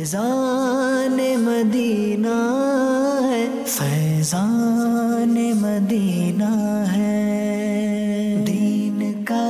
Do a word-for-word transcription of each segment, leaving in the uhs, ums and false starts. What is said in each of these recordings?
فیضان مدینہ ہے، فیضان مدینہ ہے، دین کا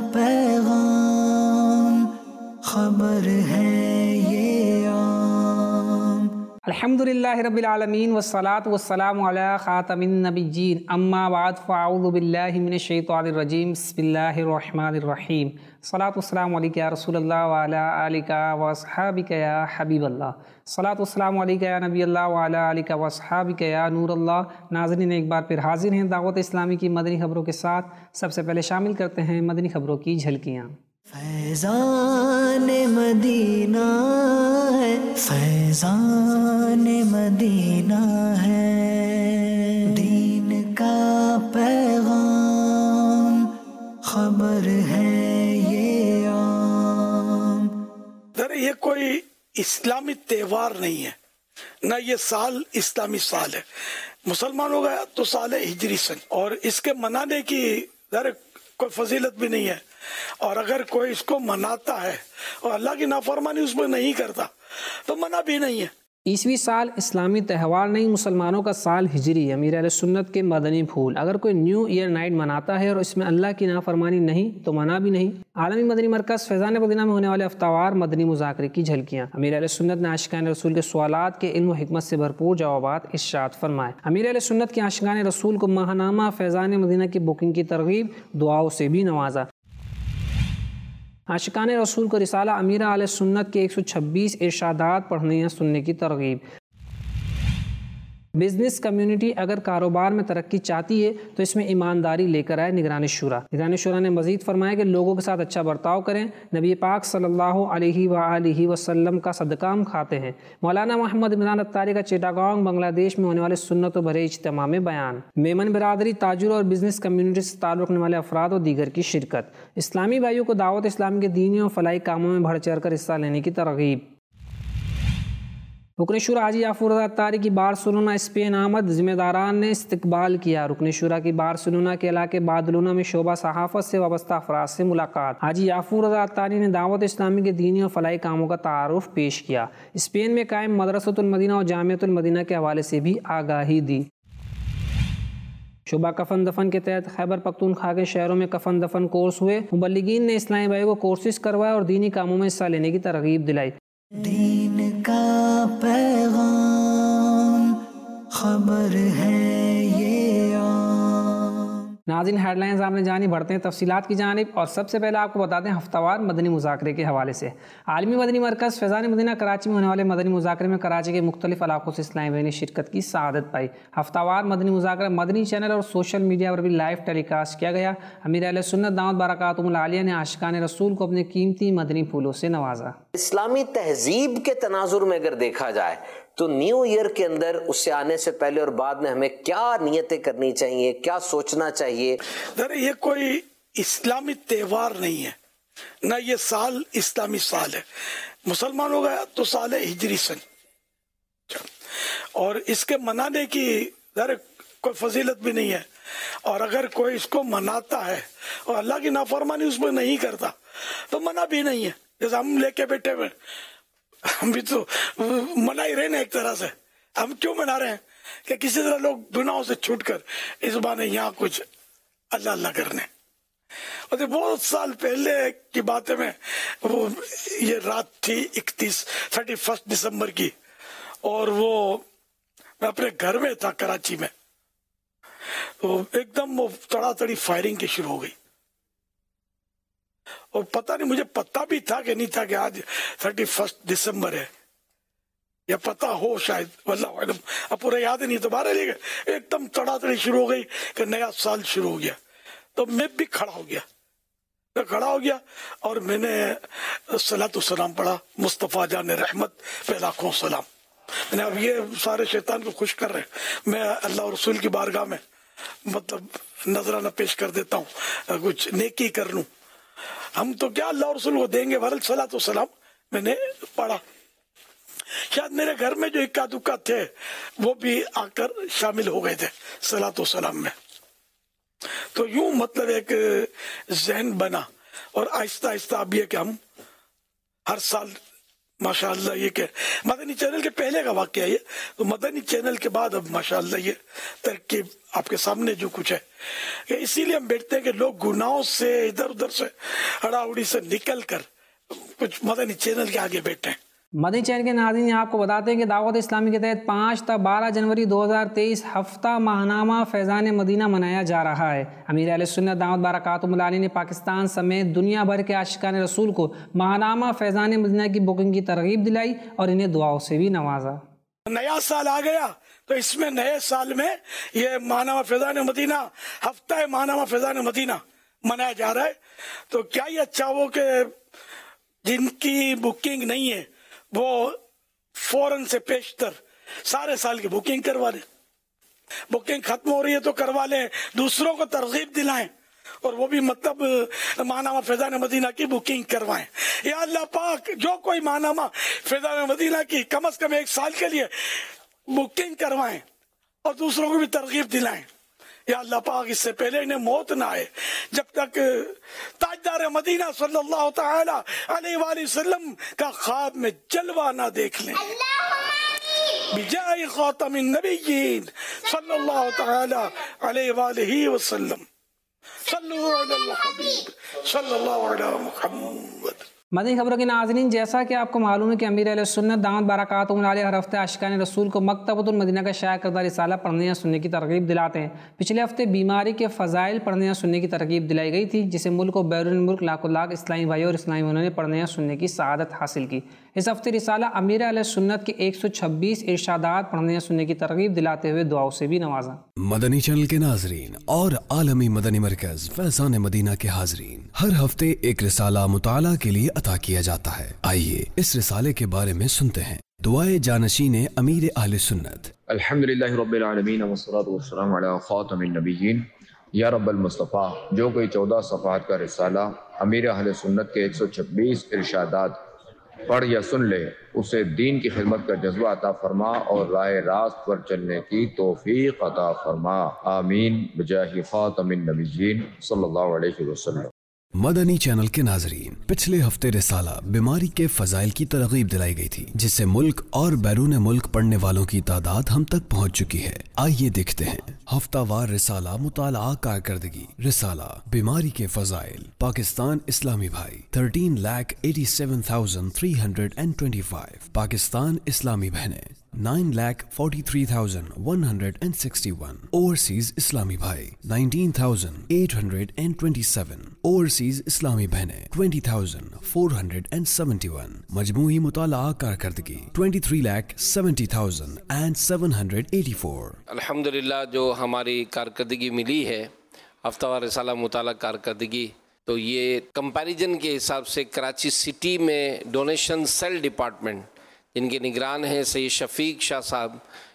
پیغام خبر ہے یہ عام۔ الحمدللہ رب العالمین والصلاة والسلام علی خاتم النبیین، اما بعد فاعوذ باللہ من الشیطان الرجیم، بسم اللہ الرحمن الرحیم۔ صلاۃ والسلام علیک یا رسول اللہ وعلی آلک واصحابک یا حبیب اللہ، صلاۃ والسلام علیک یا نبی اللہ وعلی آلک واصحابک یا نور اللہ۔ ناظرین، ایک بار پھر حاضر ہیں دعوت اسلامی کی مدنی خبروں کے ساتھ۔ سب سے پہلے شامل کرتے ہیں مدنی خبروں کی جھلکیاں۔ فیضان مدینہ ہے، فیضان مدینہ ہے، دین کا پیغام خبر ہے یہ عام۔ در یہ کوئی اسلامی تہوار نہیں ہے، نہ یہ سال اسلامی سال ہے۔ مسلمانوں کا تو سال ہے ہجری سن، اور اس کے منانے کی در کوئی فضیلت بھی نہیں ہے، اور اگر کوئی اس کو مناتا ہے اور اللہ کی نافرمانی اس میں نہیں کرتا تو منع بھی نہیں ہے۔ عیسوی سال اسلامی تہوار نہیں، مسلمانوں کا سال ہجری ہے، امیر اہل سنت کے مدنی پھول۔ اگر کوئی نیو ایئر نائٹ مناتا ہے اور اس میں اللہ کی نافرمانی نہیں تو منع بھی نہیں۔ عالمی مدنی مرکز فیضان مدینہ میں ہونے والے ہفتہ مدنی مذاکرے کی جھلکیاں۔ امیر اہل سنت نے عاشقان رسول کے سوالات کے علم و حکمت سے بھرپور جوابات ارشاد فرمائے۔ امیر اہل سنت کے عاشقان رسول کو ماہ نامہ فیضان مدینہ کی بکنگ کی ترغیب دعاؤں سے بھی نوازا۔ عاشقان رسول کو رسالہ امیر اہل سنت کے ایک سو چھبیس ارشادات پڑھنے یا سننے کی ترغیب۔ بزنس کمیونٹی اگر کاروبار میں ترقی چاہتی ہے تو اس میں ایمانداری لے کر آئے نگران شورا۔ نگران شورا نے مزید فرمایا کہ لوگوں کے ساتھ اچھا برتاؤ کریں، نبی پاک صلی اللہ علیہ وآلہ وسلم کا صدقہ ہم کھاتے ہیں۔ مولانا محمد عمران اتاری کا چیٹاگانگ بنگلہ دیش میں ہونے والے سنت و بھرے اجتماع میں بیان۔ میمن برادری، تاجروں اور بزنس کمیونٹی سے تعلق رکھنے والے افراد اور دیگر کی شرکت۔ اسلامی بھائیوں کو دعوت اسلامی کے دینی اور فلاحی کاموں میں بڑھ چڑھ کر حصہ لینے کی ترغیب۔ رکن شورا حاجی یعفور رضا اتاری کی بارسلونا اسپین آمد، ذمہ داران نے استقبال کیا۔ رکن شورا کی بارسلونا کے علاقے بادلونا میں شعبہ صحافت سے وابستہ افراد سے ملاقات۔ حاجی یعفور رضا اتاری نے دعوت اسلامی کے دینی اور فلاحی کاموں کا تعارف پیش کیا۔ اسپین میں قائم مدرسۃ المدینہ اور جامعۃ المدینہ کے حوالے سے بھی آگاہی دی۔ شعبہ کفن دفن کے تحت خیبر پختونخوا کے شہروں میں کفن دفن کورس ہوئے۔ مبلغین نے اسلامی بھائیوں کو کورسز کروائے اور دینی کاموں میں حصہ لینے کی ترغیب دلائی۔ دین کا پیغام خبر ہے یہ عام۔ ناظرین، ہیڈ لائنز آپ نے جانی، بڑھتے ہیں تفصیلات کی جانب، اور سب سے پہلے آپ کو بتا دیں ہفتہ وار مدنی مذاکرے کے حوالے سے۔ عالمی مدنی مرکز فیضان مدینہ کراچی میں ہونے والے مدنی مذاکرے میں کراچی کے مختلف علاقوں سے اسلامی بھائی نے شرکت کی سعادت پائی۔ ہفتہ وار مدنی مذاکرہ مدنی چینل اور سوشل میڈیا پر بھی لائیو ٹیلی کاسٹ کیا گیا۔ امیر اہل سنت دامت برکاتہم العالیہ نے عاشقان رسول کو اپنے قیمتی مدنی پھولوں سے نوازا۔ اسلامی تہذیب کے تناظر میں اگر دیکھا جائے تو نیو ایئر کے اندر اس سے آنے سے پہلے اور بعد میں ہمیں کیا نیتیں کرنی چاہیے، کیا سوچنا چاہیے؟ در یہ کوئی اسلامی تہوار نہیں ہے، نہ یہ سال اسلامی سال ہے۔ مسلمانوں کا تو سال ہے ہجری سن، اور اس کے منانے کی در کوئی فضیلت بھی نہیں ہے، اور اگر کوئی اس کو مناتا ہے اور اللہ کی نافرمانی اس میں نہیں کرتا تو منع بھی نہیں ہے۔ جیسے ہم لے کے بیٹھے ہوئے، ہم بھی تو منا ہی رہے نا ایک طرح سے۔ ہم کیوں منا رہے ہیں کہ کسی طرح لوگ گناہوں سے چھوٹ کر اس بانے یہاں کچھ اللہ اللہ کرنے۔ اور بہت سال پہلے کی بات ہے، میں وہ یہ رات تھی اکتیس تھرٹی فرسٹ دسمبر کی، اور وہ میں اپنے گھر میں تھا کراچی میں، تو ایک دم وہ تڑا تڑی فائرنگ کی شروع ہو گئی، اور پتہ نہیں مجھے پتہ بھی تھا کہ نہیں تھا کہ آج تھرٹی فرسٹ دسمبر ہے، یا پتہ ہو شاید، واللہ علم، اب پورا یاد نہیں۔ تو بارہ لے گئے، ایک دم تڑا تڑی شروع ہو گئی کہ نیا سال شروع ہو گیا، تو میں بھی کھڑا ہو گیا میں کھڑا ہو گیا اور میں نے صلاۃ و سلام پڑھا، مصطفیٰ جان رحمت پہ لاکھوں سلام۔ میں نے اب یہ سارے شیطان کو خوش کر رہے، میں اللہ اور رسول کی بارگاہ میں مطلب نذرانہ پیش کر دیتا ہوں، کچھ نیکی کر لوں۔ ہم تو کیا اللہ اور رسول کو دیں گے، ورل صلاۃ و سلام میں نے پڑھا۔ شاید میرے گھر میں جو اکا دکا تھے وہ بھی آ کر شامل ہو گئے تھے صلاۃ و سلام میں۔ تو یوں مطلب ایک ذہن بنا، اور آہستہ آہستہ اب یہ کہ ہم ہر سال माशाअल्लाह ये के मदनी चैनल के पहले का वाक़या है, तो मदनी चैनल के बाद अब माशाअल्लाह ये तरकीब आपके सामने जो कुछ है, इसीलिए हम बैठते हैं कि लोग गुनाहों से इधर उधर से हड़ाउड़ी से निकल कर कुछ मदनी चैनल के आगे बैठे हैं। मदनी चैनल के नाज़रीन आपको बताते हैं कि दावत इस्लामी के तहत पाँच ta बारह जनवरी दो हज़ार तेईस हफ्ता माहनामा फैज़ान मदीना मनाया जा रहा है। अमीर अहले सुन्नत दामत बरकातुहुल आली ने पाकिस्तान समेत दुनिया भर के आशिकान रसूल को माहनामा फैज़ान मदीना की बुकिंग की तरगीब दिलाई और इन्हें दुआओं से भी नवाजा। नया साल आ गया तो इसमें नए साल में ये माहनामा फैज़ान मदीना, हफ्ता माहनामा फैज़ान मदीना मनाया जा रहा है। तो क्या ही अच्छा हो कि जिनकी बुकिंग नहीं है वो फौरन से पेशतर सारे साल की बुकिंग करवा लें, बुकिंग खत्म हो रही है तो करवा लें, दूसरों को तरगीब दिलाएं और वो भी मतलब माहनामा फैज़ान मदीना की बुकिंग करवाएं। या अल्लाह पाक जो कोई माहनामा फैज़ान मदीना की कम से कम एक साल के लिए बुकिंग करवाएं और दूसरों को भी तरगीब दिलाएं। या अल्लाह पाक इससे पहले इन्हें मौत ना आए, जब तक ताजदार मदीना सल्लल्लाहु तआला अलैहि वसल्लम का ख्वाब में जलवा ना देख लें। बिजाए खातमिन नबिय्यीन सल्लल्लाहु तआला अलैहि वसल्लम सल्लु अलल हबीब सल्लल्लाहु अलैहि मुहम्मद। मदनी खबरों के नाज़रीन, जैसा कि आपको मालूम है कि अमीर अहले सुन्नत दामत बरकातुहुल आली हर हफ्ते आशिकान रसूल को मकतबतुल मदीना का शाया करदा रिसाला पढ़ने या सुनने की तरगीब दिलाते हैं। पिछले हफ्ते बीमारी के फ़ज़ाइल पढ़ने या सुनने की तरगीब दिलाई गई थी, जिसे मुल्क और बैरून मुल्क लाखों लाख इस्लामी भाई और इस्लामी बहनों ने पढ़ने या सुनने की सआदत हासिल की। इस हफ्ते रिसाला अमीर अहले सुन्नत के एक सौ छब्बीस इरशादात पढ़ने या सुनने की तरगीब दिलाते हुए दुआओं से भी नवाजा। मदनी चैनल के नाजरीन और आलमी मदनी मरकज फैज़ान मदीना के हाजरीन, हर हफ्ते एक रिसाला मुताला के लिए अता किया जाता है। आइए इस रिसाले के बारे में सुनते हैं। दुआए जानशीन अमीर अहले सुन्नत। अल्हम्दुलिल्लाहि रब्बिल आलमीन वस्सलातु वस्सलामु अला खातमिन नबिय्यीन या रब्बल मुस्तफ़ा। जो कोई चौदह सफ़हात का रिसाला अमीर अहले सुन्नत के एक सौ छब्बीस इरशादात पढ़ या सुन ले, उसे दीन की खिदमत का जज्बा अता फरमा और राह रास्त पर चलने की तौफीक अता फरमा। आमीन बिजाहि खातमिन नबिय्यीन सल्लल्लाहु अलैहि वसल्लम। मदनी चैनल के नाजरीन, पिछले हफ्ते रिसाला बीमारी के फजाइल की तरगीब दिलाई गई थी, जिससे मुल्क और बैरून मुल्क पढ़ने वालों की तादाद हम तक पहुंच चुकी है। आइए देखते हैं हफ्तावार रिसाला मुताला कारकर्दगी। रिसाला बीमारी के फजाइल। पाकिस्तान इस्लामी भाई thirteen lakh eighty seven thousand three hundred and twenty five. Pakistan इस्लामी बहनें nine lakh forty three thousand one hundred and sixty one. Overseas इस्लामी भाई nineteen thousand eight hundred and twenty seven. Overseas इस्लामी बहनें twenty thousand four hundred and seventy one. मजमूई मुताला कारकर्दगी twenty three lakh seventy thousand and seven hundred eighty four. अल्हम्दुलिल्लाह, जो हमारी कारकर्दगी मिली है हफ्तावार रिसाला मुताला कारकर्दगी, तो ये कंपैरिजन के हिसाब से कराची सिटी में डोनेशन सेल डिपार्टमेंट जिनके निगरान हैं सैयद शफीक शाह साहब,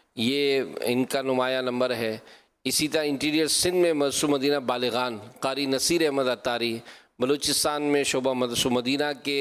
ये इनका नुमाया नंबर है। इसी तरह इंटीरियर सिंध में मदरसा मदीना बालिगान कारी नसीर अहमद अतारी, बलूचिस्तान में शोबा मदरसा मदीना के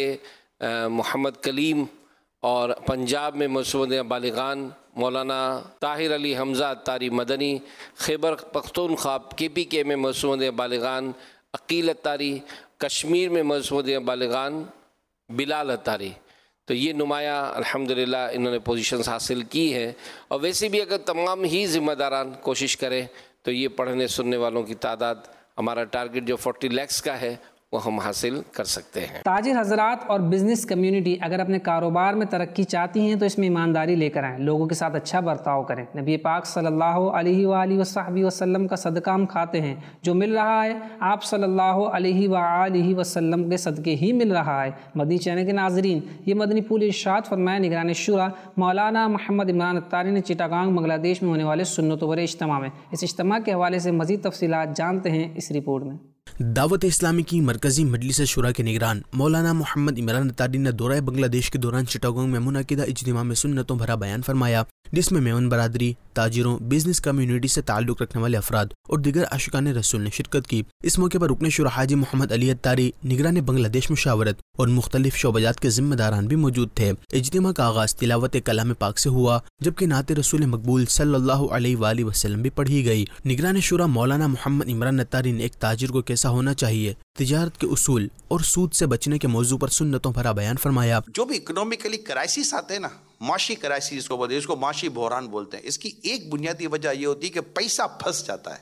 मोहम्मद कलीम, और पंजाब में मदरसा मदीना बालिगान मौलाना ताहिर अली हमज़ा अतारी मदनी, खैबर पख्तूनख्वा के पी के में मदरसा मदीना बालिगान अकील अतारी, कश्मीर में मदरसा मदीना बालिगान बिलाल अतारी। तो ये नुमाया अल्हम्दुलिल्लाह इन्होंने पोजीशंस हासिल की हैं। और वैसे भी अगर तमाम ही ज़िम्मेदारान कोशिश करें तो ये पढ़ने सुनने वालों की तादाद, हमारा टारगेट जो फोर्टी लैक्स का है, वो हम हासिल कर सकते हैं। ताजिर हजरात और बिज़नेस कम्युनिटी अगर अपने कारोबार में तरक्की चाहती हैं तो इसमें ईमानदारी लेकर आएँ, लोगों के साथ अच्छा बर्ताव करें। नबी पाक सल्लल्लाहु अलैहि वसल्लम का सदका हम खाते हैं, जो मिल रहा है आप सल्लल्लाहु अलैहि वसल्लम के सदक़े ही मिल रहा है। मदनी चैनल के नाजरीन, ये मदनी पूल इरशाद फरमाया निगरान शुरा मौलाना मोहम्मद इमरान अत्तारी ने चिटागांग बांग्लादेश में होने वाले सुन्नतों पर इज्तिमा में। इस इज्तिमा के हवाले से मज़ीद तफसीलात जानते हैं इस रिपोर्ट में। दावत इस्लामी की मरकजी मजलिस शुरा के निगरान मौलाना मोहम्मद इमरान अत्तारी ने दौरा बांग्लादेश के दौरान चिटागोंग में मुनाकिदा इज्तिमा में सुन्नतों भरा बयान फरमाया, जिसमें मेमन बरादरी, ताजिरों, बिजनेस कम्युनिटी से ताल्लुक़ रखने वाले अफराद और दिगर आशिकाने रसूल ने शिरकत की। اس موقع پر رکن شورا حاجی محمد علی اتاری، نگران بنگلہ دیش مشاورت اور مختلف شعبجات کے ذمہ داران بھی موجود تھے۔ اجتماع کا آغاز تلاوت کلام پاک سے ہوا، جبکہ نعت رسول مقبول صلی اللہ علیہ وآلہ وسلم بھی پڑھی گئی۔ نگران شورا مولانا محمد عمران اتاری نے ایک تاجر کو کیسا ہونا چاہیے، تجارت کے اصول اور سود سے بچنے کے موضوع پر سنتوں بھرا بیان فرمایا۔ جو بھی اکنومیکلی کرائسس آتے ہیں نا، معاشی کرائسس جس کو بولتے ہیں، اس کو معاشی بحران بولتے ہیں، اس کی ایک بنیادی وجہ یہ ہوتی ہے کہ پیسہ پھنس جاتا ہے،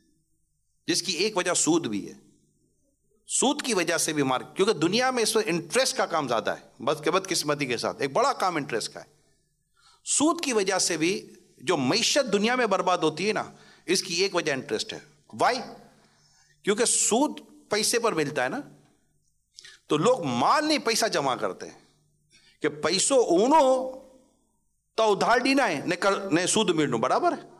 جس کی ایک وجہ سود بھی ہے۔ سود کی وجہ سے بھی مار، کیونکہ دنیا میں اس وقت انٹرسٹ کا کام زیادہ ہے، بد کے بدقسمتی کے ساتھ ایک بڑا کام انٹرسٹ کا ہے۔ سود کی وجہ سے بھی جو معیشت دنیا میں برباد ہوتی ہے نا، اس کی ایک وجہ انٹرسٹ ہے۔ وائی؟ کیونکہ سود پیسے پر ملتا ہے نا، تو لوگ مال نہیں پیسہ جمع کرتے ہیں کہ پیسوں اونو تو ادھار دینا ہے نہیں سود ملنو برابر ہے۔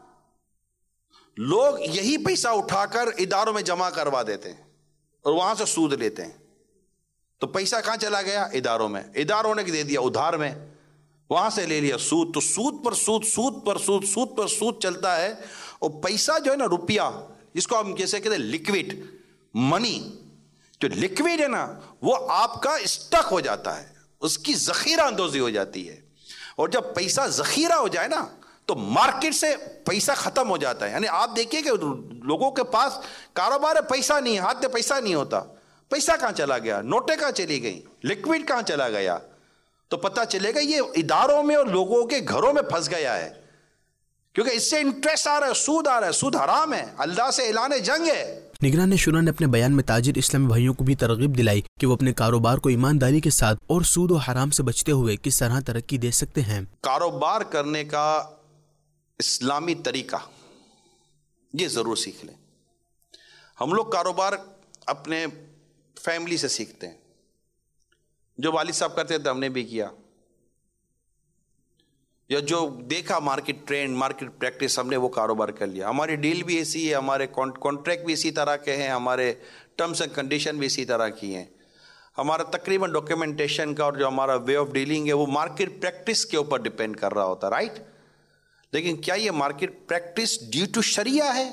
لوگ یہی پیسہ اٹھا کر اداروں میں جمع کروا دیتے ہیں اور وہاں سے سود لیتے ہیں، تو پیسہ کہاں چلا گیا؟ اداروں میں، اداروں نے دے دیا ادھار میں، وہاں سے لے لیا سود، تو سود پر سود، سود پر سود، سود پر سود چلتا ہے۔ اور پیسہ جو ہے نا، روپیہ، جس کو ہم جیسے کہتے ہیں لکوڈ منی، جو لکوڈ ہے نا، وہ آپ کا اسٹک ہو جاتا ہے، اس کی ذخیرہ اندوزی ہو جاتی ہے۔ اور جب پیسہ ذخیرہ ہو جائے نا، تو مارکیٹ سے پیسہ ختم ہو جاتا ہے۔ یعنی آپ دیکھیے کہ لوگوں کے پاس کاروبار ہے، پیسہ نہیں، ہاتھ میں پیسہ نہیں ہوتا، پیسہ کہاں چلا گیا؟ نوٹیں کہاں چلی گئی؟ لکوڈ کہاں چلا گیا؟ تو پتہ چلے گا یہ اداروں میں اور لوگوں کے گھروں میں پھنس گیا ہے، کیونکہ اس سے انٹرسٹ آ رہا ہے، سود آ رہا ہے، سود حرام ہے، اللہ سے اعلان جنگ ہے۔ نگران شورا نے اپنے بیان میں تاجر اسلامی بھائیوں کو بھی ترغیب دلائی کہ وہ اپنے کاروبار کو ایمانداری کے ساتھ اور سود و حرام سے بچتے ہوئے کس طرح ترقی دے سکتے ہیں۔ کاروبار کرنے کا اسلامی طریقہ یہ ضرور سیکھ لیں۔ ہم لوگ کاروبار اپنے فیملی سے سیکھتے ہیں، جو والد صاحب کرتے تھے ہم نے بھی کیا، یا جو دیکھا مارکیٹ ٹرینڈ، مارکیٹ پریکٹس، ہم نے وہ کاروبار کر لیا۔ ہماری ڈیل بھی ایسی ہے، ہمارے کانٹریکٹ بھی اسی طرح کے ہیں، ہمارے ٹرمز اینڈ کنڈیشن بھی اسی طرح کی ہیں، ہمارا تقریباً ڈاکیومنٹیشن کا اور جو ہمارا وے آف ڈیلنگ ہے وہ مارکیٹ پریکٹس کے اوپر ڈپینڈ کر رہا ہوتا ہے، رائٹ؟ لیکن کیا یہ market practice due to Sharia ہے؟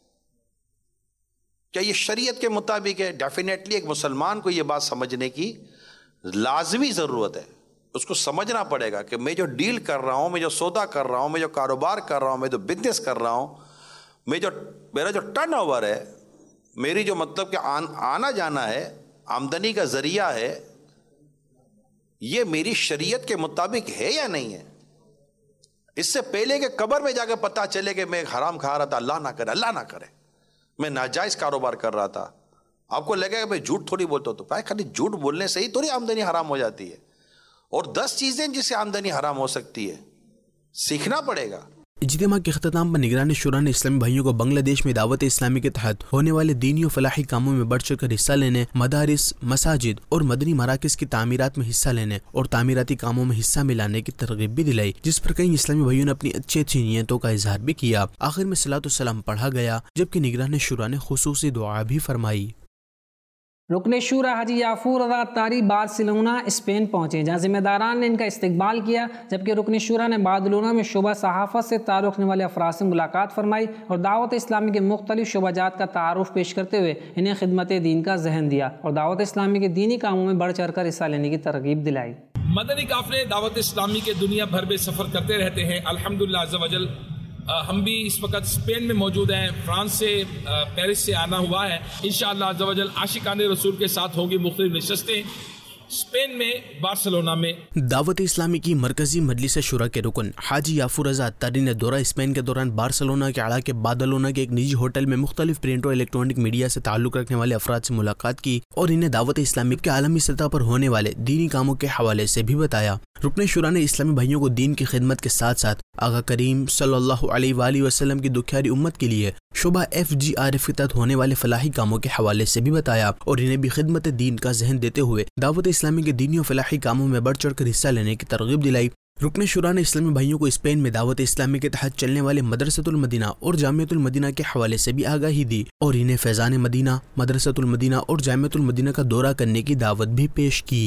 کیا یہ شریعت کے مطابق ہے؟ ڈیفینیٹلی ایک مسلمان کو یہ بات سمجھنے کی لازمی ضرورت ہے، اس کو سمجھنا پڑے گا کہ میں جو ڈیل کر رہا ہوں، میں جو سودا کر رہا ہوں، میں جو کاروبار کر رہا ہوں، میں جو بزنس کر رہا ہوں، میں جو میرا جو ٹرن اوور ہے، میری جو مطلب کہ آن, آنا جانا ہے، آمدنی کا ذریعہ ہے، یہ میری شریعت کے مطابق ہے یا نہیں ہے؟ اس سے پہلے کہ قبر میں جا کے پتہ چلے کہ میں حرام کھا رہا تھا، اللہ نہ کرے، اللہ نہ کرے، میں ناجائز کاروبار کر رہا تھا، آپ کو لگے گا میں جھوٹ تھوڑی بولتا ہوں، تو بھائی خالی جھوٹ بولنے سے ہی تھوڑی آمدنی حرام ہو جاتی ہے، اور دس چیزیں جس سے آمدنی حرام ہو سکتی ہے، سیکھنا پڑے گا۔ اجتماع کے اختتام پر نگران شورا نے اسلامی بھائیوں کو بنگلہ دیش میں دعوت اسلامی کے تحت ہونے والے دینی و فلاحی کاموں میں بڑھ چڑھ کر حصہ لینے، مدارس، مساجد اور مدنی مراکز کی تعمیرات میں حصہ لینے اور تعمیراتی کاموں میں حصہ ملانے کی ترغیب بھی دلائی، جس پر کئی اسلامی بھائیوں نے اپنی اچھی اچھی نیتوں کا اظہار بھی کیا۔ آخر میں صلاۃ السلام پڑھا گیا، جبکہ نگران شورا نے خصوصی دعا بھی فرمائی۔ رکن شورا حاجی یافور رضا اتاری بارسلونا اسپین پہنچے، جہاں ذمہ داران نے ان کا استقبال کیا، جبکہ رکن شورا نے بارسلونا میں شعبہ صحافت سے تعلق رکھنے والے افراد سے ملاقات فرمائی اور دعوت اسلامی کے مختلف شعبہ جات کا تعارف پیش کرتے ہوئے انہیں خدمت دین کا ذہن دیا اور دعوت اسلامی کے دینی کاموں میں بڑھ چڑھ کر حصہ لینے کی ترغیب دلائی۔ مدنی قافلے دعوت اسلامی کے دنیا بھر میں سفر کرتے رہتے ہیں، الحمدللہ عز و جل۔ ہم بھی اس وقت اسپین میں موجود ہیں، فرانس سے، پیرس سے آنا ہوا ہے، انشاءاللہ عز و جل عاشقان رسول کے ساتھ ہوگی مختلف نشستیں اسپین میں، بارسلونا میں۔ دعوت اسلامی کی مرکزی مجلس شورا کے رکن حاجی یافور رضا اتاری نے دورہ اسپین کے دوران بارسلونا کے علاقے بادلونا کے ایک نجی ہوٹل میں مختلف پرنٹ اور الیکٹرانک میڈیا سے تعلق رکھنے والے افراد سے ملاقات کی اور انہیں دعوت اسلامی کے عالمی سطح پر ہونے والے دینی کاموں کے حوالے سے بھی بتایا۔ رکن شورا نے اسلامی بھائیوں کو دین کی خدمت کے ساتھ ساتھ آقا کریم صلی اللہ علیہ وآلہ وسلم کی دکھیاری امت کے لیے شعبہ ایف جی آر ایف کے تحت ہونے والے فلاحی کاموں کے حوالے سے بھی بتایا اور انہیں بھی خدمت دین کا ذہن دیتے ہوئے دعوت اسلامی کے دینی و فلاحی کاموں میں بڑھ چڑھ کر حصہ لینے کی ترغیب دلائی۔ رکن شورا نے اسلامی بھائیوں کو اسپین میں دعوت اسلامی کے تحت چلنے والے مدرسۃ المدینہ اور جامعۃ المدینہ کے حوالے سے بھی آگاہی دی اور انہیں فیضان مدینہ، مدرسۃ المدینہ اور جامعۃ المدینہ کا دورہ کرنے کی دعوت بھی پیش کی۔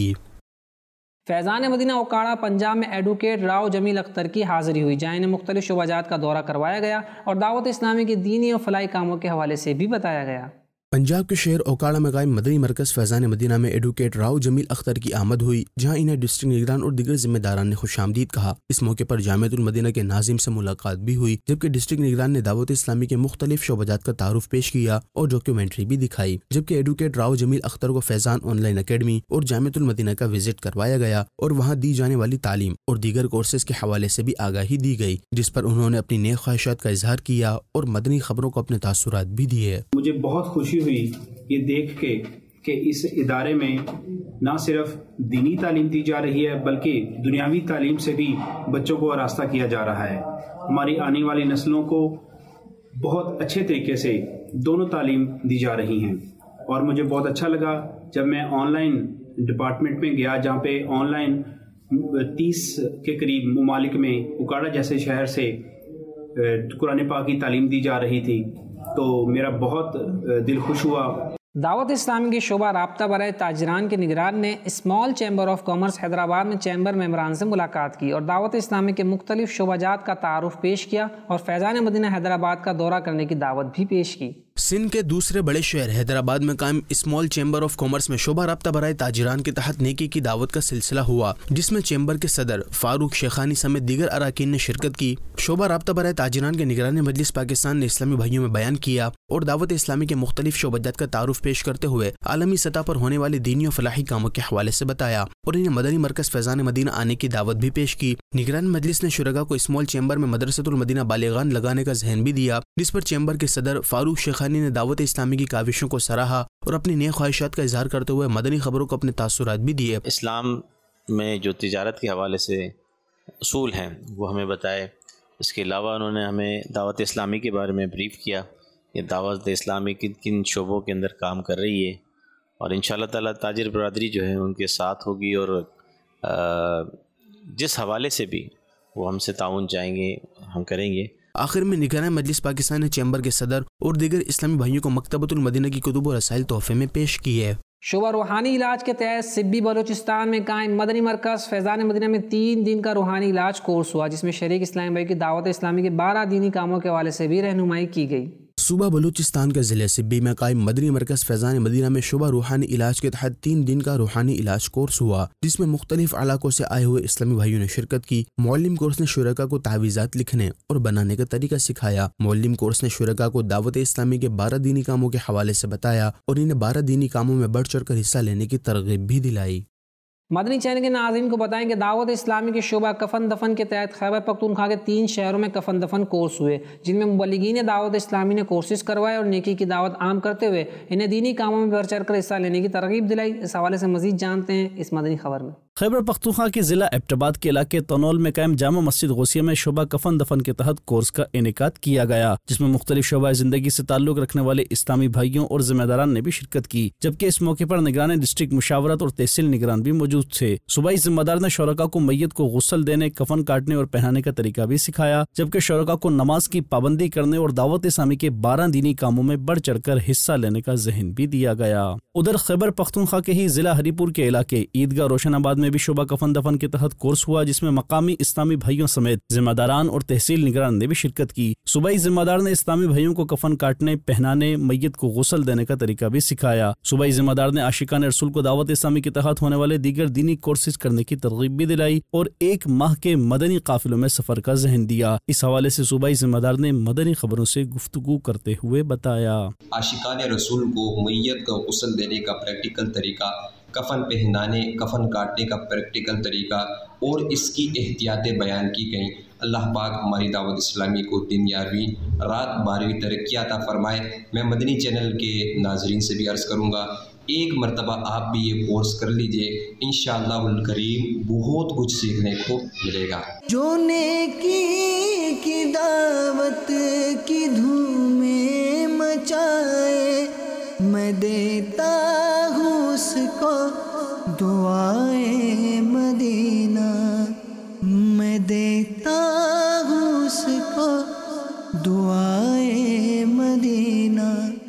فیضان مدینہ اوکاڑا پنجاب میں ایڈوکیٹ راؤ جمیل اختر کی حاضری ہوئی، جہاں انہیں مختلف شعبہ جات کا دورہ کروایا گیا اور دعوت اسلامی کے دینی اور فلاحی کاموں کے حوالے سے بھی بتایا گیا۔ पंजाब के शहर ओकाड़ा में कायम मदनी मरकज़ फैज़ान मदीना में एडवोकेट राव जमील अख्तर की आमद हुई, जहां इन्हें डिस्ट्रिक्ट निगरान और दीगर जिम्मेदारान ने खुशामदीद कहा। इस मौके पर जामिअतुल मदीना के नाजिम से मुलाकात भी हुई, जबकि डिस्ट्रिक्ट निगरान ने दावत इस्लामी के मुख्तलिफ शोबाजात का तारुफ पेश किया और डॉक्यूमेंट्री भी दिखाई। जबकि एडवोकेट राव जमील अख्तर को फैज़ान ऑनलाइन अकेडमी और जामिअतुल मदीना का विजिट करवाया गया और वहाँ दी जाने वाली तालीम और दीगर कोर्सेज के हवाले से भी आगाही दी गई, जिस पर उन्होंने अपनी नेक ख्वाहिशात का इजहार किया और मदनी खबरों को अपने तासुरात भी दिए। मुझे बहुत खुशी हुई ये देख के कि इस इदारे में ना सिर्फ दीनी तालीम दी जा रही है बल्कि दुनियावी तालीम से भी बच्चों को आरास्ता किया जा रहा है। हमारी आने वाली नस्लों को बहुत अच्छे तरीके से दोनों तालीम दी जा रही हैं और मुझे बहुत अच्छा लगा जब मैं ऑनलाइन डिपार्टमेंट में गया, जहाँ पे ऑनलाइन तीस के करीब ममालिक में उकाड़ा जैसे शहर से कुरान पाक की तालीम दी जा रही थी, तो मेरा बहुत दिल खुश हुआ। दावत इस्लामी के शोबा राब्ता बराए ताजरान के निगरान ने small chamber of commerce Hyderabad में चैम्बर मेम्बरान से मुलाकात की और दावत इस्लामी के मुख्तलिफ शोबाजात का तारुफ पेश किया और फैज़ान मदीना हैदराबाद का दौरा करने की दावत भी पेश की। सिंध के दूसरे बड़े शहर हैदराबाद में कायम स्मॉल चैम्बर ऑफ कॉमर्स में शोबा राब्ता बराए ताजिरान के तहत नेकी की दावत का सिलसिला हुआ, जिसमें चैम्बर के सदर फारूक शेखानी समेत दीगर अराकीन ने शिरकत की। शोबा राब्ता बराए ताजिरान के निगरान मजलिस पाकिस्तान ने इस्लामी भाइयों में बयान किया और दावत इस्लामी के मुख्तलिफ शोबाजात का तारुफ पेश करते हुए आलमी सतह पर होने वाले दीनी और फलाही कामों के हवाले से बताया और इन्हें मदनी मरकज फैज़ान मदीना आने की दावत भी पेश की। निगरान मजलिस ने शुरगा को स्मॉल चैम्बर में मदरसतुल मदीना बालिगान लगाने का ज़हन भी दिया, जिस पर चैम्बर के सदर फारूक शेखानी ने दावत इस्लामी की काविशों को सराहा और अपनी नई ख्वाहिशात का इजहार करते हुए मदनी खबरों को अपने तासुरात भी दिए। इस्लाम में जो तिजारत के हवाले से उसूल हैं वो हमें बताए। इसके अलावा उन्होंने हमें दावत इस्लामी के बारे में ब्रीफ़ किया, ये दावत इस्लामी किन किन शोबों के अंदर काम कर रही है और इंशाअल्लाह ताला ताजिर बरादरी जो है उनके साथ होगी और जिस हवाले से भी वो हमसे ताउन चाहेंगे हम करेंगे। आखिर में निगरान मजलिस पाकिस्तान ने चैम्बर के सदर और दीगर इस्लामी भाइयों को मकतबतुल मदीना की कुतुब और रसाइल तोहफे में पेश की है। शोबा रूहानी इलाज के तहत सिब्बी बलूचिस्तान में कायम मदनी मरकज़ फैज़ान मदीना में तीन दिन का रूहानी इलाज कोर्स हुआ, जिसमें शरीक इस्लामी भाई की दावत इस्लामी के बारह दीनी कामों के हवाले से भी रहनुमाई की गई। सूबा बलूचिस्तान के ज़िले सिब्बी में कायम मदनी मरकज़ फैज़ान मदीना में शोबा रूहानी इलाज के तहत तीन दिन का रूहानी इलाज कोर्स हुआ, जिसमें मुख्तलिफ इलाकों से आए हुए इस्लामी भाइयों ने शिरकत की। मौलिम कोर्स ने शुरका को तावीज़ात लिखने और बनाने का तरीका सिखाया। मौलिम कोर्स ने शुरका को दावत इस्लामी के बारह दीनी कामों के हवाले से बताया और इन्हें बारह दीनी कामों में बढ़ चढ़ कर हिस्सा लेने की तरगीब भी दिलाई। मदनी चैनल के नाज़रीन को बताएं कि दावत इस्लामी के शोबा कफन दफन के तहत खैबर पख्तूनख्वा के तीन शहरों में कफन दफन कोर्स हुए, जिनमें मुबल्लिगीन दावत इस्लामी ने कोर्सेज करवाए और नेकी की दावत आम करते हुए इन्हें दीनी कामों में बढ़ चढ़ कर हिस्सा लेने की तरगीब दिलाई। इस हवाले से मजीद जानते हैं इस मदनी खबर में। खैबर पख्तूनख्वा के ज़िला एबटाबाद के इलाके तनौल में कायम जामा मस्जिद गौसिया में शोबा कफन दफन के तहत कोर्स का इनेकाद किया गया, जिसमें मुख्तलिफ शोबा ज़िंदगी से ताल्लुक़ रखने वाले इस्लामी भाइयों और जिम्मेदारान ने भी शिरकत की, जबकि इस मौके पर निगरान डिस्ट्रिक्ट मुशावरत और तहसील निगरान भी मौजूद थे। सूबाई जिम्मेदार ने शोरका को मैयत को गुस्ल देने, कफन काटने और पहनाने का तरीका भी सिखाया, जबकि शोरका को नमाज की पाबंदी करने और दावत इस्लामी के बारह दीनी कामों में बढ़ चढ़ कर हिस्सा लेने का ज़हन भी दिया गया। उधर खैबर पख्तूनख्वा के ही जिला हरीपुर के इलाके ईदगाह रोशनाबाद में भी शोबा कफन दफन के तहत कोर्स हुआ, जिसमें मकामी इस्लामी भाइयों समेत जिम्मेदारान और तहसील निगरान ने भी शिरकत की। सूबाई जिम्मेदार ने इस्लामी भाइयों को कफन काटने, पहनाने, मैयत को गुस्ल देने का तरीका भी सिखाया। सूबाई जिम्मेदार ने आशिकान रसूल को दावत इस्लामी के तहत होने वाले दीगर दीनी कोर्सेज करने की तरगीब भी दिलाई और एक माह के मदनी काफिलों में सफर का ज़हन दिया। इस हवाले से सूबाई जिम्मेदार ने मदनी खबरों से गुफ्तगू करते हुए बताया, आशिकान रसूल को मैयत को गुस्ल देने का प्रैक्टिकल तरीका, कफन पहनाने, कफन काटने का प्रैक्टिकल तरीका और इसकी एहतियातें बयान की गई। अल्लाह पाक हमारी दावत इस्लामी को दिन यारवीं रात बारहवीं तरक्की अता फरमाए। मैं मदनी चैनल के नाजरीन से भी अर्ज़ करूँगा, एक मरतबा आप भी ये कोर्स कर लीजिए, इंशाअल्लाहुल करीम बहुत कुछ सीखने को मिलेगा। जो नेकी की दावत की धूमें मचाए, मैं देता हूँ उसको दुआए मदीना, मैं देता हूँ उसको दुआए मदीना।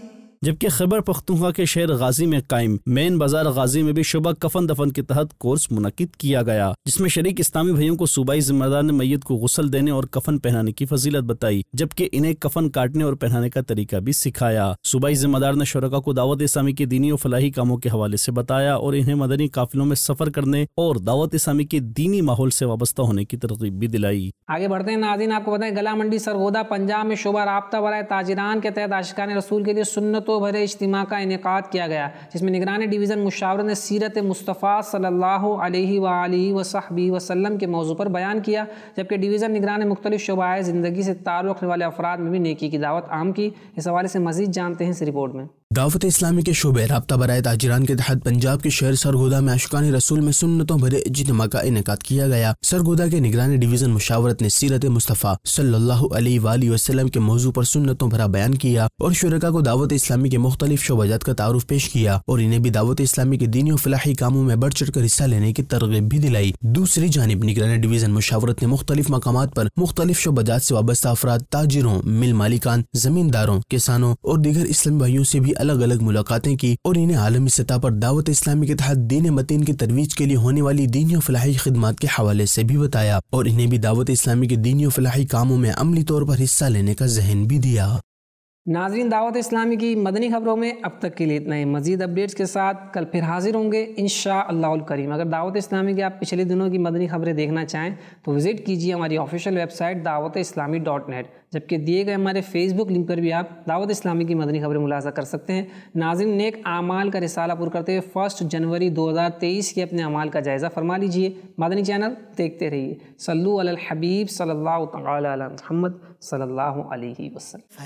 जबकि खैबर पख्तूनख्वा के शहर गाजी में कायम मेन बाजार गाजी में भी शोबा कफन दफन के तहत कोर्स मुनक्किद किया गया, जिसमें शरीक इस्लामी भाइयों को सूबाई जिम्मेदार ने मैयत को गुस्ल देने और कफन पहनाने की फजीलत बताई, जबकि इन्हें कफन काटने और पहनाने का तरीका भी सिखाया। सूबाई जिम्मेदार ने शुरका को दावत इस्लामी के दीनी और फलाही कामों के हवाले से बताया और इन्हें मदनी काफिलों में सफर करने और दावत इस्लामी के दीनी माहौल से वाबस्ता होने की तरगीब भी दिलाई। आगे बढ़ते हैं नाज़रीन, आपको बताएं गला मंडी सरगोदा पंजाब में शोबा राब्ता बराए ताजिरान के तहत आशिकान रसूल के लिए सुन्नतों भरे इज्तिमा का इनेकाद किया गया, जिसमें निगरानी डिवीज़न मुशावरत ने सीरत मुस्तफ़ा सल्लल्लाहु अलैहि व आलिहि व सहबिहि वसल्लम के मौजू पर बयान किया, जबकि डिवीज़न निगरान ने मुख्तलिफ शोबाए ज़िंदगी से ताल्लुक़ रखने वाले अफराद में भी नेकी की दावत आम की। इस हवाले से मज़ीद जानते हैं इस रिपोर्ट में। दावत इस्लामी के शोबे राब्ता बराए ताजिरान के तहत पंजाब के शहर सरगोदा में आशिकान रसूल में सुन्नतों भरे इज्तिमा का इनेकाद किया गया। सरगोदा के निगरानी डिवीज़न मुशावरत ने सीरत मुस्तफ़ा सल्लल्लाहु अलैहि व आलिहि वसल्लम के मौजू पर सुन्नतों भरा बयान किया और शुरका को दावत इस्लामी के मुख्तलिफ शोबाजात का तारुफ पेश किया और इन्हें भी दावत इस्लामी के दीनी और फलाही कामों में बढ़ चढ़ कर हिस्सा लेने की तरगीब भी दिलाई। दूसरी जानिब निगरानी डिवीज़न मुशावरत ने मुख्तलिफ मकामात पर मुख्तलिफ शोबाजात से वाबस्ता अफराद, ताजिरों, मिल मालिकान, जमींदारों, किसानों और दीगर इस्लामी भाइयों से भी अलग अलग मुलाकातें की और इन्हें आलमी सतह पर दावत इस्लामी के तहत दीन मतीन की तरवीज के लिए होने वाली दीनी और फलाही खिदमत के हवाले से भी बताया और इन्हें भी दावत इस्लामी के दीनी और फलाही कामों में अमली तौर पर हिस्सा लेने का ज़हन भी दिया। नाज़रीन, दावत इस्लामी की मदनी खबरों में अब तक के लिए इतना ही। मज़ीद अपडेट्स के साथ कल फिर हाजिर होंगे इंशाअल्लाहुल करीम। अगर दावत इस्लामी की आप पिछले दिनों की मदनी खबरें देखना चाहें तो विज़िट कीजिए हमारी official website Dawat Islami dot net, जबकि दिए गए हमारे फेसबुक लिंक पर भी आप दावत इस्लामी की मदनी खबरें मुलाज़ा कर सकते हैं। नाज़रीन, नेक आमाल का रिसाला पूरा करते हुए फर्स्ट जनवरी दो हज़ार तेईस के अपने अमाल का जायज़ा फरमा लीजिए। मदनी चैनल देखते रहिए। सल्लु अलल हबीब सल्लल्लाहु तआला अला मुहम्मद सल्लल्लाहु अलैहि वसल्लम।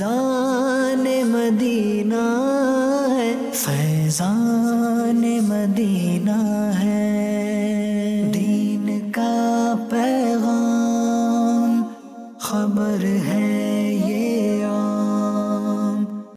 फैज़ान मदीना है, फैज़ान मदीना है।